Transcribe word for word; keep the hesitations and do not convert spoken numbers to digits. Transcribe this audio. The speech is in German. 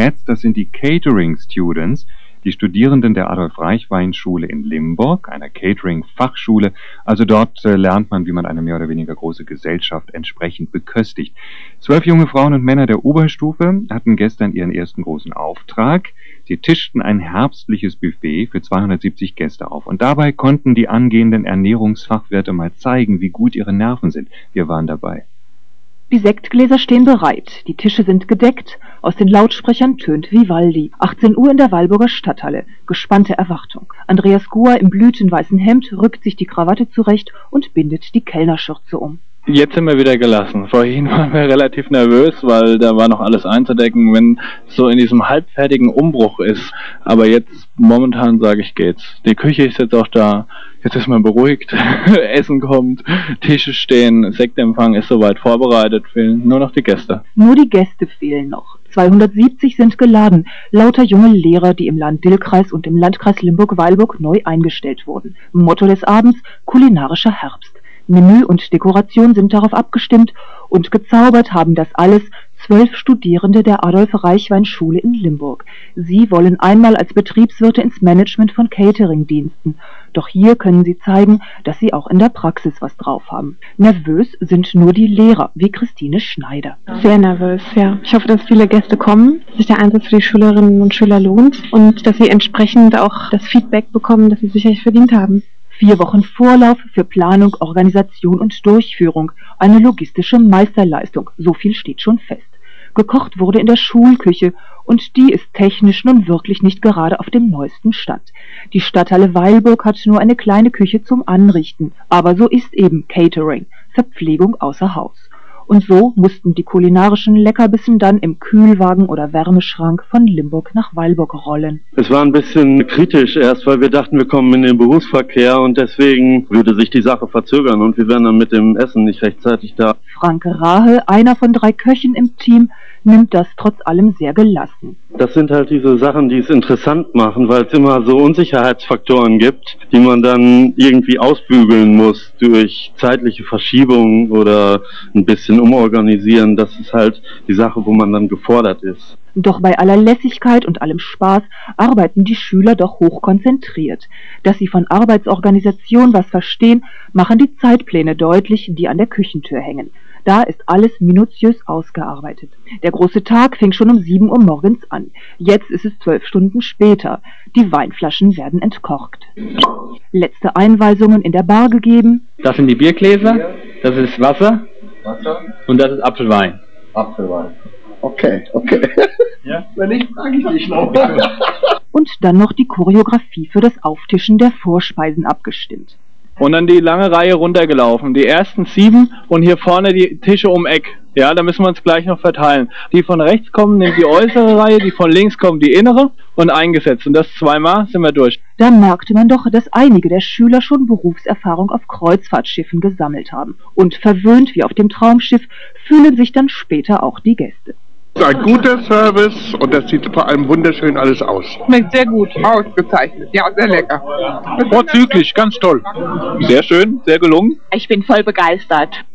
Netz, das sind die Catering Students, die Studierenden der Adolf-Reichwein-Schule in Limburg, einer Catering-Fachschule. Also dort äh, lernt man, wie man eine mehr oder weniger große Gesellschaft entsprechend beköstigt. Zwölf junge Frauen und Männer der Oberstufe hatten gestern ihren ersten großen Auftrag. Sie tischten ein herbstliches Buffet für zweihundertsiebzig Gäste auf. Und dabei konnten die angehenden Ernährungsfachwirte mal zeigen, wie gut ihre Nerven sind. Wir waren dabei. Die Sektgläser stehen bereit, die Tische sind gedeckt, aus den Lautsprechern tönt Vivaldi. achtzehn Uhr in der Weilburger Stadthalle, gespannte Erwartung. Andreas Guhr im blütenweißen Hemd rückt sich die Krawatte zurecht und bindet die Kellnerschürze um. Jetzt sind wir wieder gelassen. Vorhin waren wir relativ nervös, weil da war noch alles einzudecken, wenn so in diesem halbfertigen Umbruch ist. Aber jetzt momentan sage ich, geht's. Die Küche ist jetzt auch da. Jetzt ist man beruhigt. Essen kommt, Tische stehen, Sektempfang ist soweit vorbereitet. Fehlen nur noch die Gäste. Nur die Gäste fehlen noch. zweihundertsiebzig sind geladen. Lauter junge Lehrer, die im Land-Dill-Kreis und im Landkreis Limburg-Weilburg neu eingestellt wurden. Motto des Abends: kulinarischer Herbst. Menü und Dekoration sind darauf abgestimmt und gezaubert haben das alles zwölf Studierende der Adolf-Reichwein-Schule in Limburg. Sie wollen einmal als Betriebswirte ins Management von Catering-Diensten. Doch hier können sie zeigen, dass sie auch in der Praxis was drauf haben. Nervös sind nur die Lehrer, wie Christine Schneider. Sehr nervös, ja. Ich hoffe, dass viele Gäste kommen, dass sich der Einsatz für die Schülerinnen und Schüler lohnt und dass sie entsprechend auch das Feedback bekommen, das sie sicherlich verdient haben. Vier Wochen Vorlauf für Planung, Organisation und Durchführung. Eine logistische Meisterleistung, so viel steht schon fest. Gekocht wurde in der Schulküche und die ist technisch nun wirklich nicht gerade auf dem neuesten Stand. Die Stadthalle Weilburg hat nur eine kleine Küche zum Anrichten, aber so ist eben Catering, Verpflegung außer Haus. Und so mussten die kulinarischen Leckerbissen dann im Kühlwagen oder Wärmeschrank von Limburg nach Weilburg rollen. Es war ein bisschen kritisch erst, weil wir dachten, wir kommen in den Berufsverkehr und deswegen würde sich die Sache verzögern und wir wären dann mit dem Essen nicht rechtzeitig da. Frank Rahe, einer von drei Köchen im Team, nimmt das trotz allem sehr gelassen. Das sind halt diese Sachen, die es interessant machen, weil es immer so Unsicherheitsfaktoren gibt, die man dann irgendwie ausbügeln muss durch zeitliche Verschiebungen oder ein bisschen umorganisieren. Das ist halt die Sache, wo man dann gefordert ist. Doch bei aller Lässigkeit und allem Spaß arbeiten die Schüler doch hochkonzentriert. Dass sie von Arbeitsorganisation was verstehen, machen die Zeitpläne deutlich, die an der Küchentür hängen. Da ist alles minutiös ausgearbeitet. Der große Tag fing schon um sieben Uhr morgens an. Jetzt ist es zwölf Stunden später. Die Weinflaschen werden entkorkt. Letzte Einweisungen in der Bar gegeben. Das sind die Biergläser, das ist Wasser, Wasser und das ist Apfelwein. Apfelwein. Okay, okay. Ja? Wenn nicht, frage ich dich noch. Und dann noch die Choreografie für das Auftischen der Vorspeisen abgestimmt. Und dann die lange Reihe runtergelaufen. Die ersten sieben und hier vorne die Tische um Eck. Ja, da müssen wir uns gleich noch verteilen. Die von rechts kommen, nimmt die äußere Reihe, die von links kommen, die innere und eingesetzt. Und das zweimal sind wir durch. Da merkte man doch, dass einige der Schüler schon Berufserfahrung auf Kreuzfahrtschiffen gesammelt haben. Und verwöhnt wie auf dem Traumschiff fühlen sich dann später auch die Gäste. Ein guter Service und das sieht vor allem wunderschön alles aus. Schmeckt sehr gut, ausgezeichnet, ja, sehr lecker. Vorzüglich, ganz toll. Sehr schön, sehr gelungen. Ich bin voll begeistert.